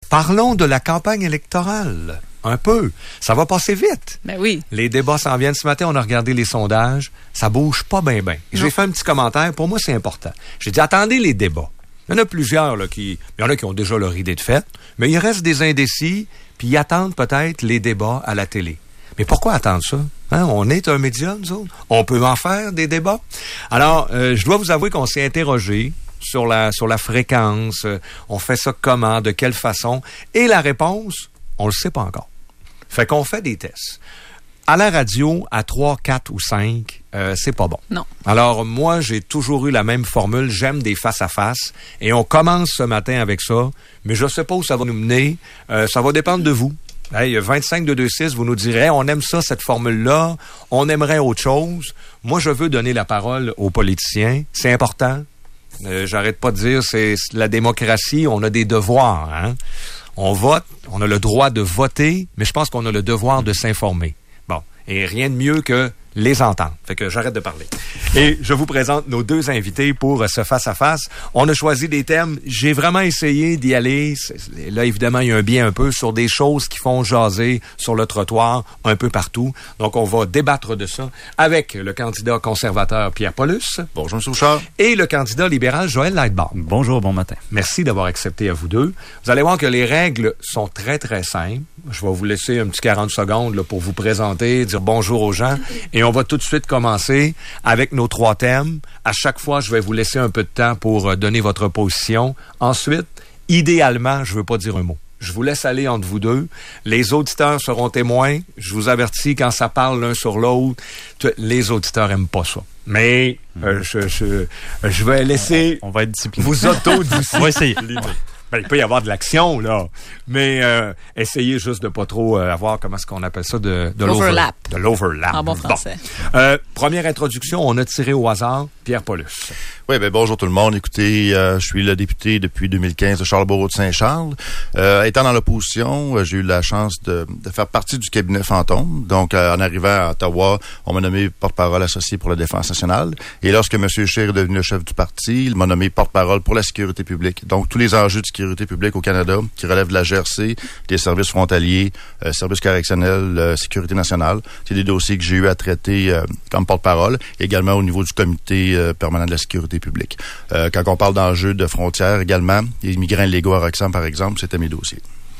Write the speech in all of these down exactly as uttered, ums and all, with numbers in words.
Parlons de la campagne électorale. Un peu. Ça va passer vite. Ben oui. Les débats s'en viennent. Ce matin, on a regardé les sondages. Ça bouge pas bien, bien. J'ai fait un petit commentaire. Pour moi, c'est important. J'ai dit, attendez les débats. Il y en a plusieurs, là, qui... Il y en a qui ont déjà leur idée de fait. Mais il reste des indécis, puis ils attendent peut-être les débats à la télé. Mais pourquoi attendre ça? Hein? On est un média, nous autres. On peut en faire des débats. Alors, euh, je dois vous avouer qu'on s'est interrogé sur la, sur la fréquence. Euh, on fait ça comment? De quelle façon? Et la réponse, on le sait pas encore. Fait qu'on fait des tests. À la radio, à trois, quatre ou cinq, euh, c'est pas bon. Non. Alors, moi, j'ai toujours eu la même formule. J'aime des face-à-face. Et on commence ce matin avec ça. Mais je sais pas où ça va nous mener. Euh, ça va dépendre de vous. Hey, vingt-cinq deux deux six, vous nous direz, on aime ça, cette formule-là. On aimerait autre chose. Moi, je veux donner la parole aux politiciens. C'est important. Euh, j'arrête pas de dire, c'est la démocratie. On a des devoirs, hein. On vote, on a le droit de voter, mais je pense qu'on a le devoir de s'informer. Bon, et rien de mieux que les entendre. Fait que j'arrête de parler. Et je vous présente nos deux invités pour ce face-à-face. On a choisi des thèmes, j'ai vraiment essayé d'y aller. Là, évidemment, il y a un biais un peu sur des choses qui font jaser sur le trottoir un peu partout. Donc, on va débattre de ça avec le candidat conservateur Pierre Paulus. Bonjour, M. Bouchard. Et le candidat libéral Joël Lightbound. Bonjour, bon matin. Merci d'avoir accepté à vous deux. Vous allez voir que les règles sont très, très simples. Je vais vous laisser un petit quarante secondes là, pour vous présenter, dire bonjour aux gens. Et on va tout de suite commencer avec nos trois thèmes. À chaque fois, je vais vous laisser un peu de temps pour donner votre position. Ensuite, idéalement, je ne veux pas dire un mot. Je vous laisse aller entre vous deux. Les auditeurs seront témoins. Je vous avertis, quand ça parle l'un sur l'autre, les auditeurs aiment pas ça. Mais euh, je, je, je vais laisser... On, on va être discipliné. Vous auto-discipliner. On va essayer. Ben, il peut y avoir de l'action, là. Mais euh, essayez juste de pas trop euh, avoir, comment est-ce qu'on appelle ça, de, de l'overlap. De l'overlap. En bon français. Bon. Euh, première introduction, on a tiré au hasard Pierre Paulus. Oui, ben bonjour tout le monde. Écoutez, euh, je suis le député depuis deux mille quinze de Charlesbourg-de-Saint-Charles. Euh, étant dans l'opposition, euh, j'ai eu la chance de, de faire partie du cabinet fantôme. Donc, euh, en arrivant à Ottawa, on m'a nommé porte-parole associé pour la Défense nationale. Et lorsque M. Scheer est devenu le chef du parti, il m'a nommé porte-parole pour la sécurité publique. Donc, tous les enjeux de sécurité publique au Canada qui relèvent de la G R C, des services frontaliers, euh, services correctionnels, euh, sécurité nationale, c'est des dossiers que j'ai eu à traiter euh, comme porte-parole, également au niveau du comité euh, permanent de la sécurité publique. Euh, quand on parle d'enjeux de frontières également, les immigrants illégaux à Roxham, par exemple, c'était mes dossiers.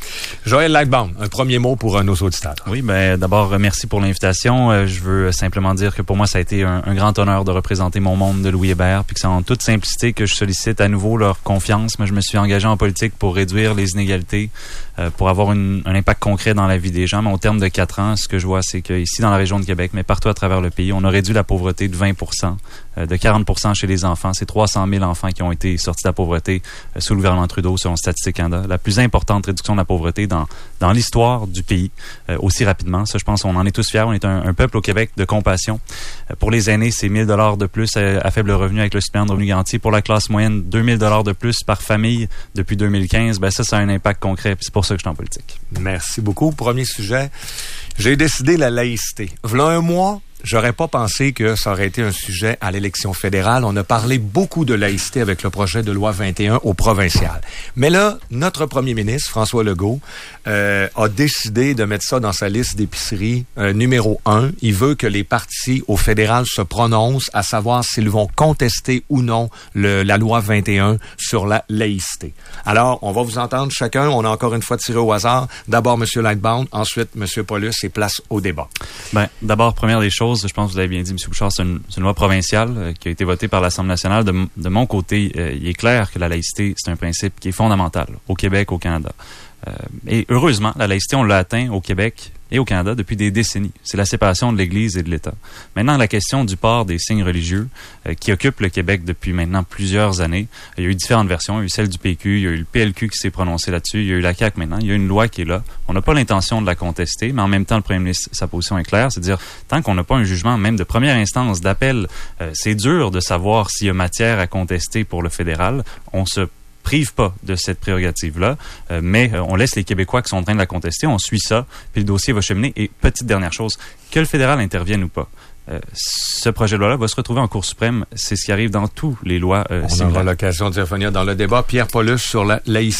Joël Lightbound, un premier mot pour euh, nos auditeurs. Oui, ben d'abord, merci pour l'invitation. Euh, je veux simplement dire que pour moi, ça a été un, un grand honneur de représenter mon monde de Louis Hébert, puis que c'est en toute simplicité que je sollicite à nouveau leur confiance. Moi, je me suis engagé en politique pour réduire les inégalités, euh, pour avoir une, un impact concret dans la vie des gens. Mais au terme de quatre ans, ce que je vois, c'est qu'ici, dans la région de Québec, mais partout à travers le pays, on a réduit la pauvreté de vingt pour cent, euh, de quarante pour cent chez les enfants. C'est trois cent mille enfants qui ont été sortis de la pauvreté euh, sous le gouvernement Trudeau, selon Statistique Canada. La plus importante réduction de la pauvreté dans dans l'histoire du pays, euh, aussi rapidement. Ça, je pense qu'on en est tous fiers. On est un, un peuple au Québec de compassion. Euh, pour les aînés, c'est mille dollars de plus à, à faible revenu avec le supplément de revenu garanti. Pour la classe moyenne, deux mille dollars de plus par famille depuis deux mille quinze. Ben ça, ça a un impact concret. C'est pour ça que je suis en politique. Merci beaucoup. Premier sujet, j'ai décidé la laïcité. V'là un mois, j'aurais pas pensé que ça aurait été un sujet à l'élection fédérale. On a parlé beaucoup de laïcité avec le projet de loi vingt et un au provincial. Mais là, notre premier ministre, François Legault, euh, a décidé de mettre ça dans sa liste d'épicerie euh, numéro un. Il veut que les partis au fédéral se prononcent à savoir s'ils vont contester ou non le, la loi vingt et un sur la laïcité. Alors, on va vous entendre chacun. On a encore une fois tiré au hasard. D'abord, M. Lightbound, ensuite, M. Paulus, et place au débat. Ben, d'abord, première des choses, je pense que vous avez bien dit, M. Bouchard, c'est une, c'est une loi provinciale euh, qui a été votée par l'Assemblée nationale. De, de mon côté, euh, il est clair que la laïcité, c'est un principe qui est fondamental au Québec, au Canada. Euh, et heureusement, la laïcité, on l'a atteint au Québec et au Canada depuis des décennies. C'est la séparation de l'Église et de l'État. Maintenant, la question du port des signes religieux euh, qui occupe le Québec depuis maintenant plusieurs années, il y a eu différentes versions. Il y a eu celle du P Q, il y a eu le P L Q qui s'est prononcé là-dessus, il y a eu la C A Q maintenant, il y a une loi qui est là. On n'a pas l'intention de la contester, mais en même temps, le premier ministre, sa position est claire, c'est-à-dire, tant qu'on n'a pas un jugement, même de première instance, d'appel, euh, c'est dur de savoir s'il y a matière à contester pour le fédéral. On se prive pas de cette prérogative-là, euh, mais euh, on laisse les Québécois qui sont en train de la contester, on suit ça, puis le dossier va cheminer. Et petite dernière chose, que le fédéral intervienne ou pas, euh, ce projet de loi-là va se retrouver en Cour suprême. C'est ce qui arrive dans tous les lois euh, On similaires. aura l'occasion d'y revenir dans le débat. Pierre Paulus sur la laïcité.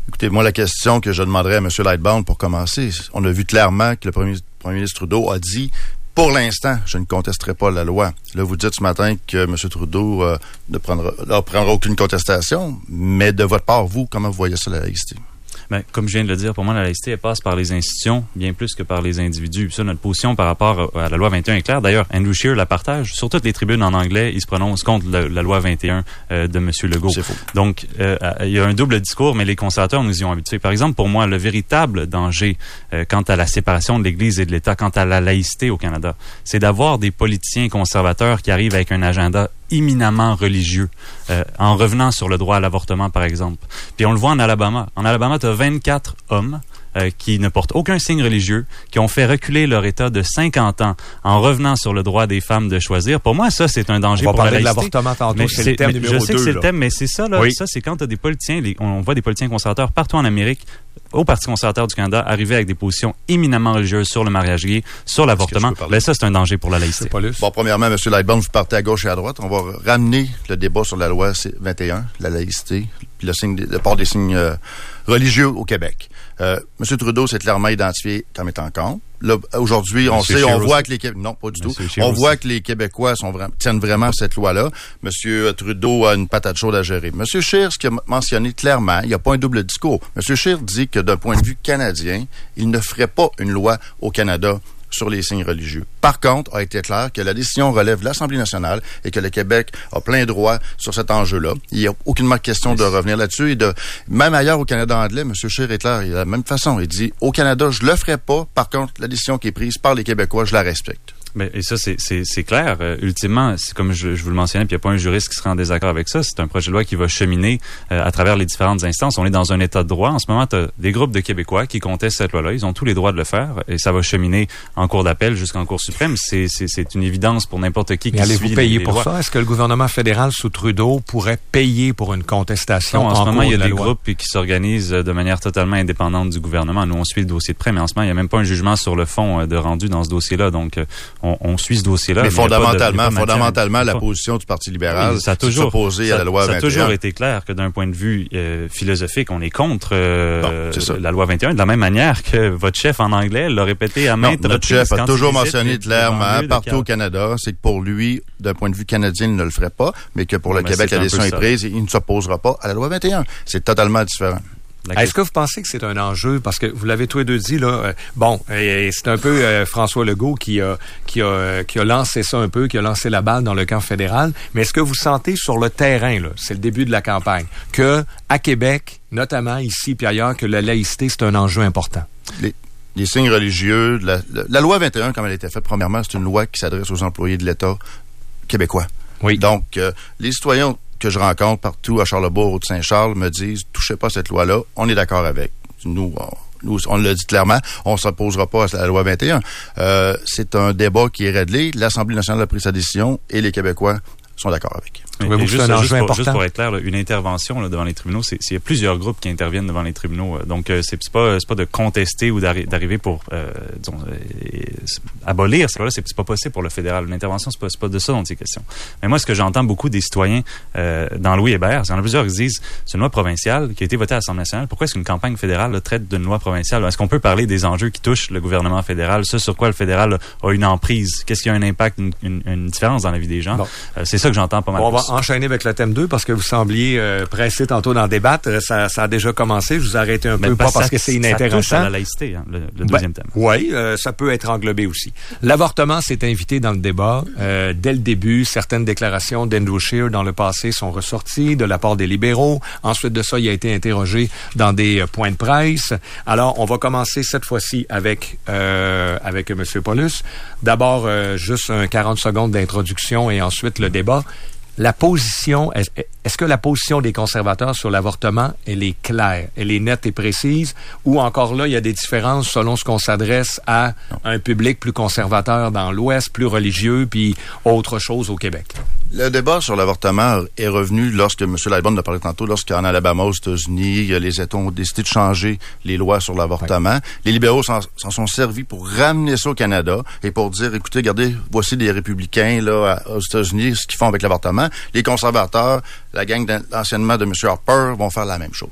Écoutez, moi, la question que je demanderais à M. Lightbound pour commencer, on a vu clairement que le premier, premier ministre Trudeau a dit « Pour l'instant, je ne contesterai pas la loi ». Là, vous dites ce matin que M. Trudeau euh, ne prendra, ne prendra aucune contestation, mais de votre part, vous, comment vous voyez ça, la laïcité? Ben, comme je viens de le dire, pour moi, la laïcité, elle passe par les institutions bien plus que par les individus. Puis ça, notre position par rapport à la loi vingt et un est claire. D'ailleurs, Andrew Scheer la partage. Sur toutes les tribunes en anglais, il se prononce contre la, la loi vingt et un euh, de M. Legault. C'est faux. Donc, euh, il y a un double discours, mais les conservateurs nous y ont habitués. Par exemple, pour moi, le véritable danger euh, quant à la séparation de l'Église et de l'État, quant à la laïcité au Canada, c'est d'avoir des politiciens conservateurs qui arrivent avec un agenda éminemment religieux, euh, en revenant sur le droit à l'avortement, par exemple. Puis on le voit en Alabama. En Alabama, tu as vingt-quatre hommes euh, qui ne portent aucun signe religieux, qui ont fait reculer leur État de cinquante ans en revenant sur le droit des femmes de choisir. Pour moi, ça, c'est un danger on va pour la parler laïcité. de l'avortement tantôt, mais c'est, c'est le thème numéro deux. Je sais que c'est là. le thème, mais c'est ça, là. Oui. Ça, c'est quand tu as des politiciens, les, on voit des politiciens conservateurs partout en Amérique, au Parti conservateur du Canada, arriver avec des positions éminemment religieuses sur le mariage gay, sur l'avortement. Ben ça, c'est un danger pour la laïcité. Bon, premièrement, M. Lightbound, vous partez à gauche et à droite. On va ramener le débat sur la loi vingt et un, la laïcité, puis le, signe, le port des signes euh, religieux au Québec. Euh, M. Trudeau s'est clairement identifié comme étant contre. Là, aujourd'hui, on Monsieur sait, Scheer on voit aussi. que les Québécois, non, pas du Monsieur tout. Scheer On aussi. voit que les Québécois sont vraiment, tiennent vraiment cette loi-là. M. Trudeau a une patate chaude à gérer. M. Scheer, ce qu'il a mentionné clairement, il n'y a pas un double discours. M. Scheer dit que d'un point de vue canadien, il ne ferait pas une loi au Canada sur les signes religieux. Par contre, a été clair que la décision relève de l'Assemblée nationale et que le Québec a plein droit sur cet enjeu-là. Il n'y a aucunement question de revenir là-dessus. Et de, même ailleurs au Canada anglais, M. Scheer est clair, il a de la même façon. Il dit, au Canada, je le ferai pas. Par contre, la décision qui est prise par les Québécois, je la respecte. Ben, et ça, c'est, c'est, c'est clair. Euh, ultimement, c'est comme je, je vous le mentionnais, puis il n'y a pas un juriste qui sera en désaccord avec ça. C'est un projet de loi qui va cheminer euh, à travers les différentes instances. On est dans un état de droit. En ce moment, tu as des groupes de Québécois qui contestent cette loi-là. Ils ont tous les droits de le faire et ça va cheminer en cour d'appel jusqu'en cour suprême. C'est, c'est, c'est une évidence pour n'importe qui qui Mais allez-vous suit payer les, les pour lois. ça? Est-ce que le gouvernement fédéral sous Trudeau pourrait payer pour une contestation Non, en, en ce moment, cours il y a de la des loi? groupes qui s'organisent de manière totalement indépendante du gouvernement. Nous, on suit le dossier de près, mais en ce moment, il n'y a même pas un jugement sur le fond euh, de rendu dans ce dossier-là. Donc, euh, on, on suit ce dossier. Là, mais, mais fondamentalement, de, fondamentalement, la position du Parti libéral, oui, ça a c'est toujours, s'opposer ça, à la loi ça vingt et un. Ça a toujours été clair que d'un point de vue euh, philosophique, on est contre euh, bon, la loi vingt et un, de la même manière que votre chef en anglais l'a répété à maintes reprises. Notre chef a toujours mentionné clairement, partout au Canada, Canada, c'est que pour lui, d'un point de vue canadien, il ne le ferait pas, mais que pour le mais Québec, la décision est ça. prise, il ne s'opposera pas à la loi vingt et un. C'est totalement différent. Est-ce que vous pensez que c'est un enjeu? Parce que vous l'avez tous les deux dit, là. Euh, bon, et, et c'est un peu euh, François Legault qui a, qui, a, qui a lancé ça un peu, qui a lancé la balle dans le camp fédéral. Mais est-ce que vous sentez sur le terrain, là, c'est le début de la campagne, que à Québec, notamment ici puis ailleurs, que la laïcité, c'est un enjeu important? Les, les signes religieux, la, la, la loi vingt et un, comme elle a été faite, premièrement, c'est une loi qui s'adresse aux employés de l'État québécois. Oui. Donc, euh, les citoyens que je rencontre partout à Charlebourg ou de Saint-Charles me disent « Touchez pas cette loi-là, on est d'accord avec. » Nous, on, nous, on l'a dit clairement, on ne s'opposera pas à la loi vingt et un. Euh, c'est un débat qui est réglé. L'Assemblée nationale a pris sa décision et les Québécois sont d'accord avec. Mais, mais juste, c'est un enjeu juste, pour, important. juste pour être clair, là, une intervention là, devant les tribunaux, c'est, c'est il y a plusieurs groupes qui interviennent devant les tribunaux. Donc, euh, c'est, c'est pas c'est pas de contester ou d'arri- d'arriver pour euh, disons, euh, abolir cela. C'est, c'est pas possible pour le fédéral. L'intervention, c'est pas c'est pas de ça dont il est question. Mais moi, ce que j'entends beaucoup des citoyens euh, dans Louis Hébert, il y en a plusieurs qui disent c'est une loi provinciale qui a été votée à l'Assemblée nationale. Pourquoi est-ce qu'une campagne fédérale là, traite d'une loi provinciale? Est-ce qu'on peut parler des enjeux qui touchent le gouvernement fédéral, ce sur quoi le fédéral là, a une emprise? Qu'est-ce qui a un impact, une, une, une différence dans la vie des gens? Bon. Euh, c'est ça que j'entends pas mal. On va plus. enchaîner avec le thème deux parce que vous sembliez euh, pressé tantôt d'en débattre. Ça, ça a déjà commencé. Je vous ai arrêté un Mais peu, parce pas parce ça, que c'est ça inintéressant. touche à la laïcité, hein, le, le deuxième ben, thème. Oui, euh, ça peut être englobé aussi. L'avortement s'est invité dans le débat. Euh, dès le début, certaines déclarations d'Andrew Scheer dans le passé sont ressorties de la part des libéraux. Ensuite de ça, il a été interrogé dans des euh, points de presse. Alors, on va commencer cette fois-ci avec euh, avec M. Paulus. D'abord, euh, juste un quarante secondes d'introduction et ensuite le débat. La position, est, est-ce que la position des conservateurs sur l'avortement, elle est claire, elle est nette et précise, ou encore là, il y a des différences selon ce qu'on s'adresse à non. un public plus conservateur dans l'Ouest, plus religieux, puis autre chose au Québec? Le débat sur l'avortement est revenu lorsque, M. Lightbound a parlé tantôt, lorsqu'en Alabama, aux États-Unis, les États ont décidé de changer les lois sur l'avortement. Oui. Les libéraux s'en, s'en sont servis pour ramener ça au Canada et pour dire, écoutez, regardez, voici des républicains là aux États-Unis, ce qu'ils font avec l'avortement. Les conservateurs, la gang d'anciennement de M. Harper vont faire la même chose.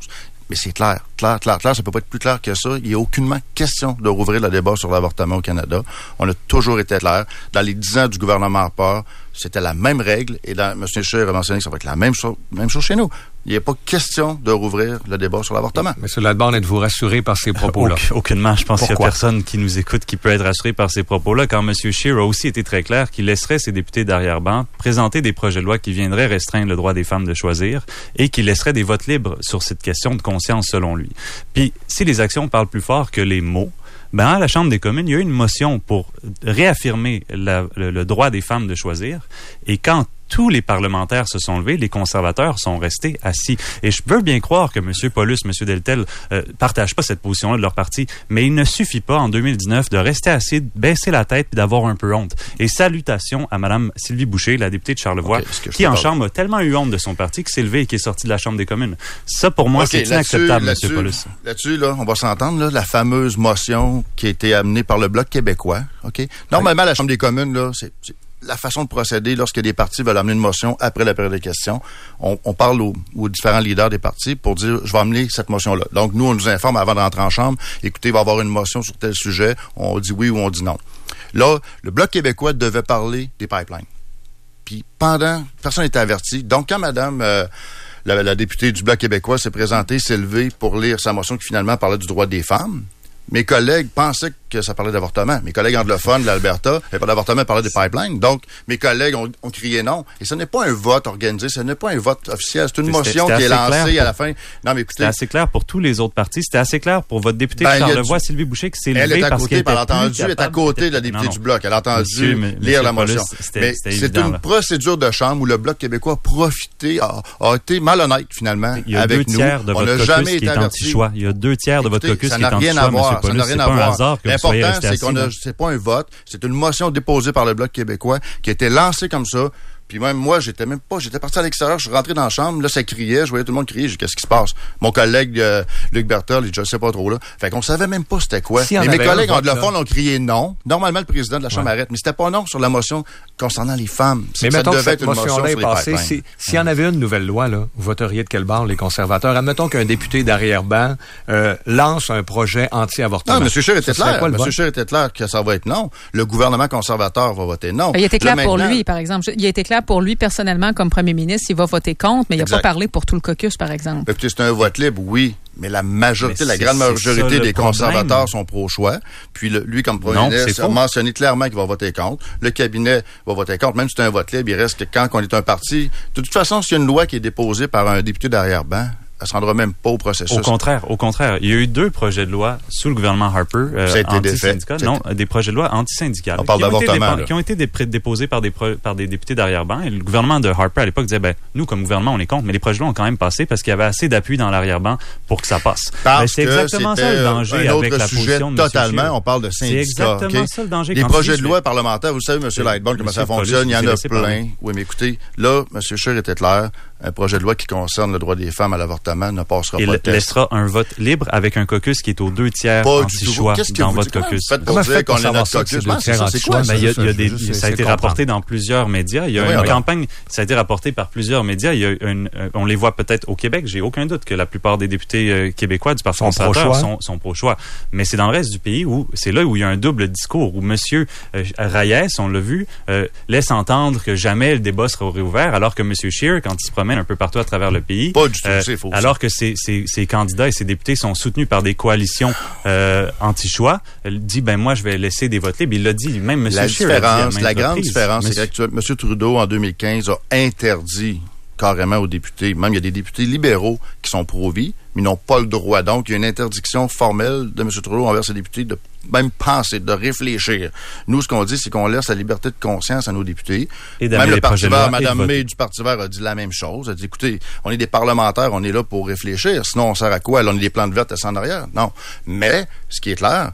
Mais c'est clair, clair, clair, clair. Ça peut pas être plus clair que ça. Il n'y a aucunement question de rouvrir le débat sur l'avortement au Canada. On a toujours été clair. Dans les dix ans du gouvernement Harper, c'était la même règle. Et dans, M. Scheer a mentionné que ça va être la même chose, même chose chez nous. Il n'y a pas question de rouvrir le débat sur l'avortement. M. Ladborn, êtes-vous rassuré par ces propos-là? Auc- aucunement. Je pense Pourquoi? qu'il n'y a personne qui nous écoute qui peut être rassuré par ces propos-là, quand M. Scheer a aussi été très clair qu'il laisserait ses députés d'arrière-ban présenter des projets de loi qui viendraient restreindre le droit des femmes de choisir et qui laisseraient des votes libres sur cette question de conscience, selon lui. Puis, si les actions parlent plus fort que les mots, ben, à la Chambre des communes, il y a eu une motion pour réaffirmer la, le, le droit des femmes de choisir. Et quand tous les parlementaires se sont levés, les conservateurs sont restés assis. Et je veux bien croire que M. Paulus, M. Deltel euh, partagent pas cette position-là de leur parti, mais il ne suffit pas en deux mille dix-neuf de rester assis, de baisser la tête et d'avoir un peu honte. Et salutations à Mme Sylvie Boucher, la députée de Charlevoix, okay, qui en Chambre a tellement eu honte de son parti qu'il s'est levé et qui est sorti de la Chambre des communes. Ça, pour moi, okay, c'est inacceptable, M. Paulus. Là-dessus, là, on va s'entendre, là, la fameuse motion qui a été amenée par le Bloc québécois. OK? Normalement, oui. La Chambre des communes, là, c'est... c'est la façon de procéder lorsque des partis veulent amener une motion après la période de questions. On, on parle aux, aux différents leaders des partis pour dire « je vais amener cette motion-là ». Donc, nous, on nous informe avant de rentrer en chambre. Écoutez, il va y avoir une motion sur tel sujet. On dit oui ou on dit non. Là, le Bloc québécois devait parler des pipelines. Puis, pendant, personne n'était averti. Donc, quand Madame... Euh, la, la députée du Bloc québécois s'est présentée, s'est levée pour lire sa motion qui finalement parlait du droit des femmes, mes collègues pensaient que ça parlait d'avortement. Mes collègues anglophones de l'Alberta, ils parlaient d'avortement, ils parlaient des pipelines. Donc, mes collègues ont, ont crié non. Et ce n'est pas un vote organisé, ce n'est pas un vote officiel. C'est une c'était, motion c'était qui est lancée pour... à la fin. Non, mais écoutez. C'était assez clair pour tous les autres partis. C'était assez clair pour votre députée ben, de Charlevoix, du... Sylvie Boucher, qui s'est levée parce côté, qu'elle elle a entendu, elle est à côté de la députée non, non. du Bloc. Elle a entendu Monsieur, lire Monsieur la motion. Paulus, c'était, mais c'était c'est évident, une là. procédure de chambre où le Bloc québécois a profité, a, a été malhonnête, finalement, il y a avec deux nous. tiers de on votre caucus qui est anti-choix. Il y a deux tiers de votre caucus qui est anti-choix, M. Paulus. C'est pas un hasard que vous soyez resté assis. C'est pas un vote, c'est une motion déposée par le Bloc québécois qui a été lancée comme ça. Puis même moi, j'étais même pas, j'étais parti à l'extérieur, je suis rentré dans la chambre, là, ça criait, je voyais tout le monde crier, j'ai dit, qu'est-ce qui se passe? Mon collègue, euh, Luc Berthold, je sais pas trop, là. Fait qu'on savait même pas c'était quoi. Si mais mes collègues anglophones ont crié non. Normalement, le président de la Chambre ouais. arrête, mais c'était pas non sur la motion concernant les femmes. C'est mais mettons que cette motion-là est passée. Si, s'il y en avait une nouvelle loi, là, vous voteriez de quel bord, les conservateurs? Admettons qu'un député d'arrière-ban, euh, lance un projet anti-avortement. Non, M. Scheer était clair. M. Scheer était clair que ça va être non. Le gouvernement conservateur va voter non. Il était clair pour lui, par exemple. Il a été clair pour lui, personnellement, comme premier ministre, il va voter contre, mais il n'a pas parlé pour tout le caucus, par exemple. Écoutez, c'est un vote libre, oui, mais la majorité, mais la grande majorité des conservateurs sont pro-choix. Puis le, lui, comme premier non, ministre, a mentionné clairement qu'il va voter contre. Le cabinet va voter contre. Même si c'est un vote libre, il reste que quand on est un parti... De toute façon, s'il y a une loi qui est déposée par un député d'arrière-ban, elle se rendra même pas au processus. Au contraire, au contraire. Il y a eu deux projets de loi sous le gouvernement Harper, euh, anti-syndicats. Non, des projets de loi anti-syndicats. On parle qui d'avortement. Ont été, qui ont été dé- déposés par des, pro- par des députés d'arrière-ban. Et le gouvernement de Harper, à l'époque, disait, ben, nous, comme gouvernement, on est contre, mais les projets de loi ont quand même passé parce qu'il y avait assez d'appui dans l'arrière-ban pour que ça passe. Parce ben, c'est exactement ça le danger un avec la sujet position de totalement, on parle de syndicats. C'est exactement okay? ça le danger. Les projets de loi parlementaires, vous savez, M. Lightbourne, comment ça fonctionne, il y en a plein. Oui, mais écoutez, là, M. Scheer était clair. Un projet de loi qui concerne le droit des femmes à l'avortement ne passera Il pas de test. Il laissera un vote libre avec un caucus qui est aux deux tiers anti-choix dans votre caucus. Faites pour dire qu'on est notre caucus. C'est quoi? Ben, il y a, il y a des, c'est, ça a été rapporté dans plusieurs médias. Il y a oui, une alors. campagne, ça a été rapporté par plusieurs médias. Il y a une, on les voit peut-être au Québec. J'ai aucun doute que la plupart des députés euh, québécois du Parti conservateur sont, sont pro-choix. Mais c'est dans le reste du pays où c'est là où il y a un double discours, où Monsieur euh, Reyes, on l'a vu, euh, laisse entendre que jamais le débat sera réouvert, alors que M. Scheer, quand il se promène un peu partout à travers le pays, pas du tout, euh, c'est faux, alors que ces, ces, ces candidats et ces députés sont soutenus par des coalitions euh, anti-choix, il dit ben moi je vais laisser des votes libres. Il l'a dit même M. La Scheer. Différence, la grande reprise. différence, Monsieur... c'est que M. Trudeau en deux mille quinze a interdit carrément aux députés, même il y a des députés libéraux qui sont pro-vie, mais ils n'ont pas le droit. Donc, il y a une interdiction formelle de M. Trudeau envers ses députés de même penser, de réfléchir. Nous, ce qu'on dit, c'est qu'on laisse la liberté de conscience à nos députés. Et même le Parti vert, Mme May du Parti vert a dit la même chose. Elle a dit, écoutez, on est des parlementaires, on est là pour réfléchir. Sinon, on sert à quoi? Là, on est des plantes vertes à en arrière. Non. Mais, ce qui est clair, comme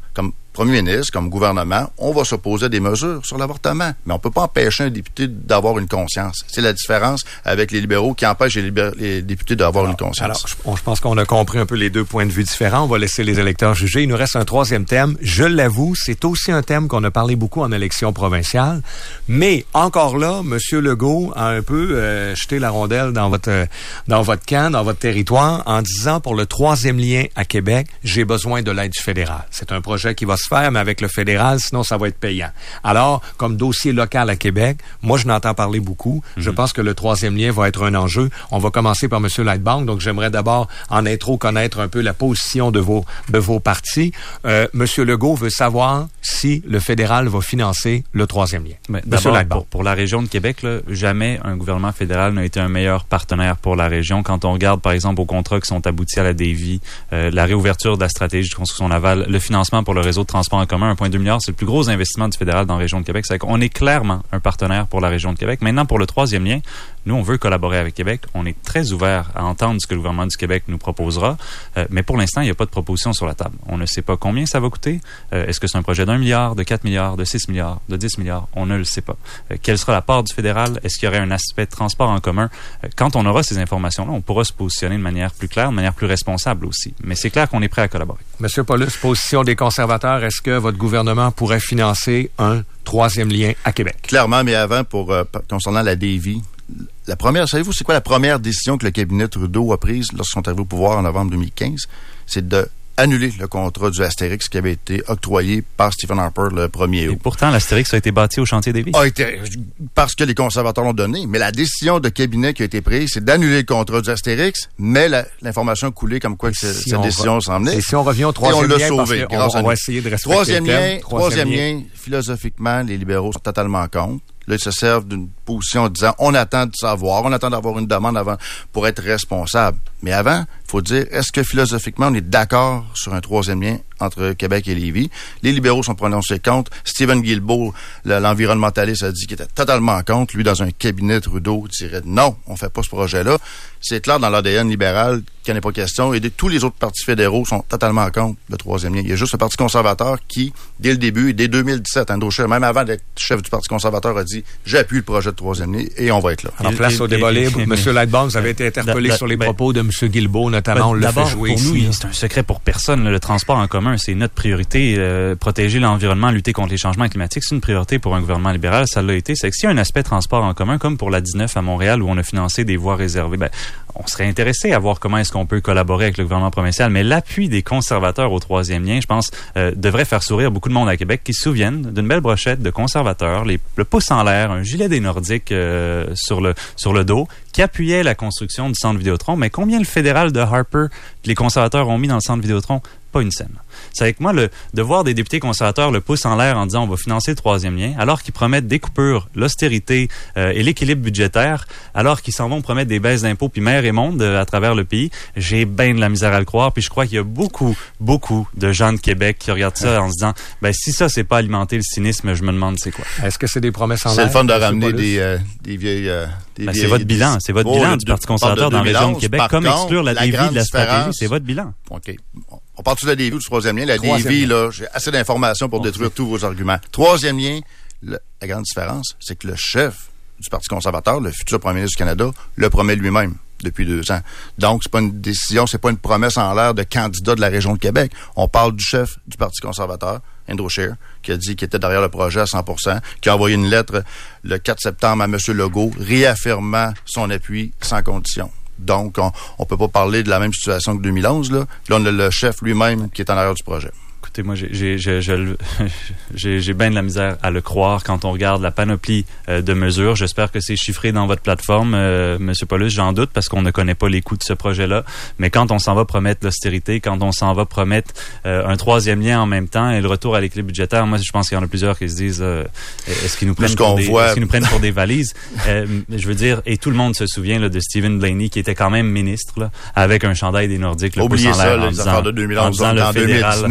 Premier ministre, comme gouvernement, on va s'opposer à des mesures sur l'avortement. Mais on ne peut pas empêcher un député d'avoir une conscience. C'est la différence avec les libéraux qui empêchent les, libé- les députés d'avoir alors, une conscience. Alors, je, je pense qu'on a compris un peu les deux points de vue différents. On va laisser les électeurs juger. Il nous reste un troisième thème. Je l'avoue, c'est aussi un thème qu'on a parlé beaucoup en élection provinciale. Mais encore là, M. Legault a un peu euh, jeté la rondelle dans votre, euh, dans votre camp, dans votre territoire, en disant pour le troisième lien à Québec, j'ai besoin de l'aide du fédéral. C'est un projet qui va se faire, mais avec le fédéral, sinon ça va être payant. Alors, comme dossier local à Québec, moi je n'entends parler beaucoup. Mm-hmm. Je pense que le troisième lien va être un enjeu. On va commencer par M. Lightbound, donc j'aimerais d'abord en intro connaître un peu la position de vos de vos partis. Euh, M. Legault veut savoir si le fédéral va financer le troisième lien. Mais d'abord, pour, pour la région de Québec, là, jamais un gouvernement fédéral n'a été un meilleur partenaire pour la région. Quand on regarde, par exemple, aux contrats qui sont aboutis à la Davie, euh, la réouverture de la stratégie de construction navale, le financement pour le réseau de transport en commun, un virgule deux milliard, c'est le plus gros investissement du fédéral dans la région de Québec. C'est qu'on est clairement un partenaire pour la région de Québec. Maintenant, pour le troisième lien, nous, on veut collaborer avec Québec. On est très ouvert à entendre ce que le gouvernement du Québec nous proposera. Euh, mais pour l'instant, il n'y a pas de proposition sur la table. On ne sait pas combien ça va coûter. Euh, est-ce que c'est un projet d'un milliard, de quatre milliards, de six milliards, de dix milliards? On ne le sait pas. Euh, quelle sera la part du fédéral? Est-ce qu'il y aurait un aspect de transport en commun? Euh, quand on aura ces informations-là, on pourra se positionner de manière plus claire, de manière plus responsable aussi. Mais c'est clair qu'on est prêt à collaborer. Monsieur Paulus, position des conservateurs, est-ce que votre gouvernement pourrait financer un troisième lien à Québec? Clairement, mais avant, pour euh, concernant la Davie, la première, savez-vous, c'est quoi la première décision que le cabinet Trudeau a prise lorsqu'ils sont arrivés au pouvoir en novembre deux mille quinze? C'est de annuler le contrat du Astérix qui avait été octroyé par Stephen Harper le premier août. Et pourtant, l'Astérix a été bâti au chantier Davie. A été, parce que les conservateurs l'ont donné. Mais la décision de cabinet qui a été prise, c'est d'annuler le contrat du Astérix, mais la, l'information coulée comme quoi que si cette décision s'en venait. Et si on revient au troisième lien, sauvé, parce qu'on on, on va essayer de respecter troisième le thème. Lien, troisième, troisième lien, philosophiquement, les libéraux sont totalement contre. Là, ils se servent d'une position en disant on attend de savoir, on attend d'avoir une demande avant pour être responsable. Mais avant, il faut dire, est-ce que philosophiquement, on est d'accord sur un troisième lien entre Québec et Lévis? Les libéraux sont prononcés contre. Stephen Guilbeault, l'environnementaliste, a dit qu'il était totalement contre. Lui, dans un cabinet Trudeau, dirait non, on fait pas ce projet-là. C'est clair dans l'A D N libéral qu'il n'y en a pas question. Et de, tous les autres partis fédéraux sont totalement contre le troisième lien. Il y a juste le Parti conservateur qui, dès le début, et dès deux mille dix-sept, Andrew Scheer, même avant d'être chef du Parti conservateur, a dit « J'appuie le projet de troisième lien et on va être là ». Alors, place au débat libre. M. Lightbound, vous avez été interpellé sur les propos de M. Guilbeault, notamment. On le fait jouer pour ici. Nous, c'est un secret pour personne. Le transport en commun, c'est notre priorité. Euh, protéger l'environnement, lutter contre les changements climatiques, c'est une priorité pour un gouvernement libéral. Ça l'a été. C'est que s'il y a un aspect transport en commun, comme pour la dix-neuf à Montréal, où on a financé des voies réservées, ben, on serait intéressé à voir comment est-ce qu'on peut collaborer avec le gouvernement provincial. Mais l'appui des conservateurs au troisième lien, je pense, euh, devrait faire sourire beaucoup de monde à Québec qui se souviennent d'une belle brochette de conservateurs, les, le pouce en l'air, un gilet des Nordiques euh, sur le sur le dos, qui appuyait la construction du centre Vidéotron. Mais combien le fédéral de Harper les conservateurs ont mis dans le centre Vidéotron? Pas une scène. C'est avec moi le, de voir des députés conservateurs le pouce en l'air en disant on va financer le troisième lien, alors qu'ils promettent des coupures, l'austérité euh, et l'équilibre budgétaire, alors qu'ils s'en vont promettre des baisses d'impôts puis mer et monde euh, à travers le pays. J'ai bien de la misère à le croire, puis je crois qu'il y a beaucoup, beaucoup de gens de Québec qui regardent ça en se disant ben si ça c'est pas alimenter le cynisme, je me demande c'est quoi. Est-ce que c'est des promesses en l'air? C'est le fun de ramener des, euh, des vieilles... Euh, des ben, vieilles c'est votre bilan, c'est votre oh, bilan le, du Parti conservateur dans la région de Québec, comme contre, exclure la, la Davie de la stratégie, c'est votre bilan. OK. On parle-tu de la Davie ou du troisième lien? La Davie, là, j'ai assez d'informations pour okay. détruire tous vos arguments. Troisième lien, le, la grande différence, c'est que le chef du Parti conservateur, le futur premier ministre du Canada, le promet lui-même depuis deux ans. Donc, c'est pas une décision, c'est pas une promesse en l'air de candidat de la région de Québec. On parle du chef du Parti conservateur, Andrew Scheer, qui a dit qu'il était derrière le projet à cent pour cent, qui a envoyé une lettre le quatre septembre à M. Legault, réaffirmant son appui sans condition. Donc, on ne peut pas parler de la même situation que deux mille onze. Là, là on a le chef lui-même qui est en arrière du projet. Écoutez, moi, j'ai, j'ai, j'ai, j'ai, j'ai, j'ai bien de la misère à le croire quand on regarde la panoplie euh, de mesures. J'espère que c'est chiffré dans votre plateforme, euh, M. Paulus, j'en doute, parce qu'on ne connaît pas les coûts de ce projet-là. Mais quand on s'en va promettre l'austérité, quand on s'en va promettre euh, un troisième lien en même temps et le retour à l'équilibre budgétaire, moi, je pense qu'il y en a plusieurs qui se disent euh, est-ce qu'ils nous prennent pour des, est-ce qu'ils nous prennent pour des valises? euh, je veux dire, et tout le monde se souvient là, de Stephen Blaney, qui était quand même ministre, là, avec un chandail des Nordiques, le pouce en l'air, ça, les affaires de deux mille onze, en, en deux mille dix-neuf, là, M.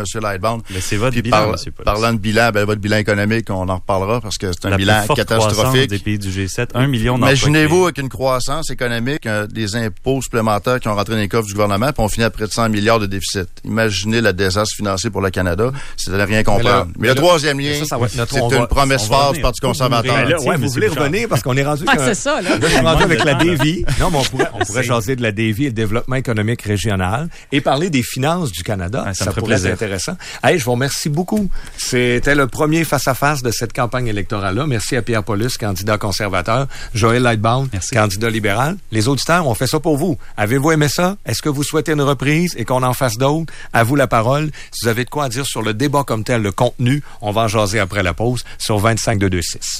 M. Lightbound. Mais c'est votre Puis bilan, par, M. Paulus. Parlant de bilan, ben, votre bilan économique, on en reparlera parce que c'est un La bilan plus forte catastrophique. des pays du G sept, un million d'emplois. Imaginez-vous avec une croissance économique, euh, des impôts supplémentaires qui ont rentré dans les coffres du gouvernement, puis on finit à près de cent milliards de déficit. Imaginez le désastre financier pour le Canada. C'est de rien comprendre. Mais, là, mais, mais le là, troisième lien, ça, ça va être notre, c'est une va, promesse forte du Parti conservateur. Là, ouais, vous voulez revenir parce qu'on est rendu... Ah, c'est ça, là. On est rendu avec la D V I. Non, mais on pourrait, on pourrait jaser de la D V I et le développement économique régional et parler des finances du Canada. Ah, ça, ça pourrait plaisir. être intéressant. Hey, je vous remercie beaucoup. C'était le premier face-à-face de cette campagne électorale-là. Merci à Pierre Paulus, candidat conservateur, Joël Lightbound, Merci. candidat libéral. Les auditeurs, on fait ça pour vous. Avez-vous aimé ça? Est-ce que vous souhaitez une reprise et qu'on en fasse d'autres? À vous la parole. Si vous avez de quoi dire sur le débat comme tel, le contenu, on va en jaser après la pause sur vingt-cinq deux deux six.